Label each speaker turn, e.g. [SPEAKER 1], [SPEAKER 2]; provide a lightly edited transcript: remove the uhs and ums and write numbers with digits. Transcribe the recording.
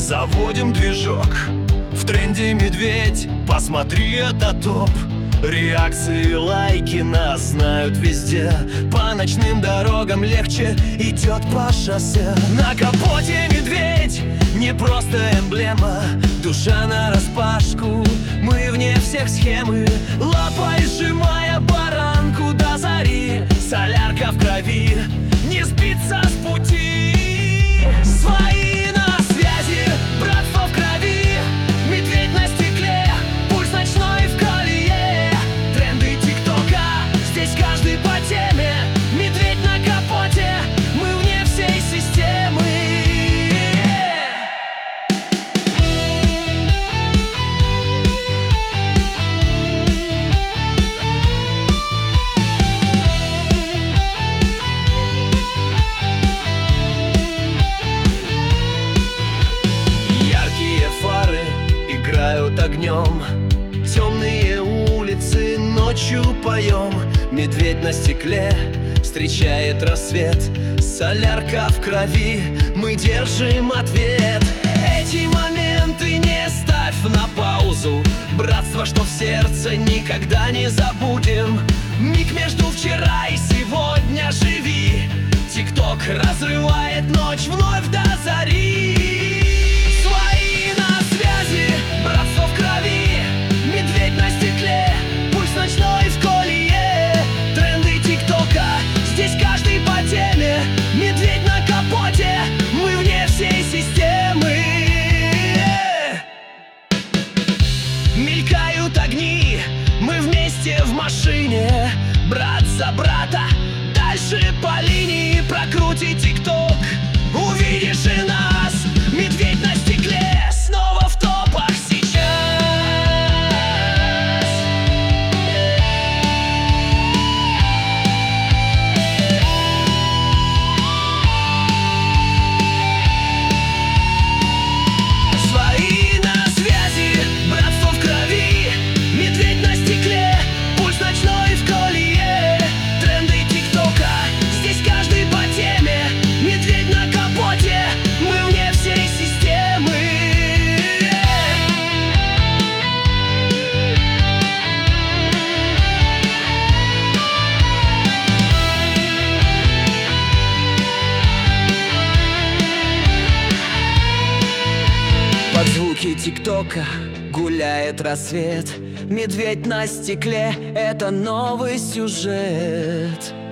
[SPEAKER 1] Заводим движок, в тренде медведь. Посмотри, это топ. Реакции, лайки, нас знают везде. По ночным дорогам легче идет по шоссе. На капоте медведь, не просто эмблема. Душа нараспашку, мы вне всех схемы. Лапой сжимая баранку до зари. Солярка в крови, не сбиться с пути. Свои на связи, братство в крови. Медведь на стекле, пульс ночной в колее. Тренды тиктока, здесь каждый по теме. Медведь на капоте, мы вне всей системы. Играют огнем, темные улицы ночью поем. Медведь на стекле встречает рассвет. Солярка в крови, мы держим ответ. Эти моменты не ставь на паузу. Братство, что в сердце, никогда не забудем. Миг между вчера и сегодня живи. Тикток разрывает ночь вновь до зари. Свои на связи, братство в крови. Медведь на стекле, пульс ночной в колее. Тренды тиктока, здесь каждый по теме. Медведь на капоте, мы вне всей системы. Мелькают огни, мы вместе в машине. Брат за брата, дальше по линии. Прокрути тикток, увидишь и нас. Медведь на стекле, снова в топах сейчас. Свои на связи, братство в крови. Медведь на стекле, пульс ночной в колее. Тренды тиктока, здесь каждый по теме. Медведь на капоте, мы вне всей системы. Под звуки тиктока гуляет рассвет. Медведь на стекле — это новый сюжет.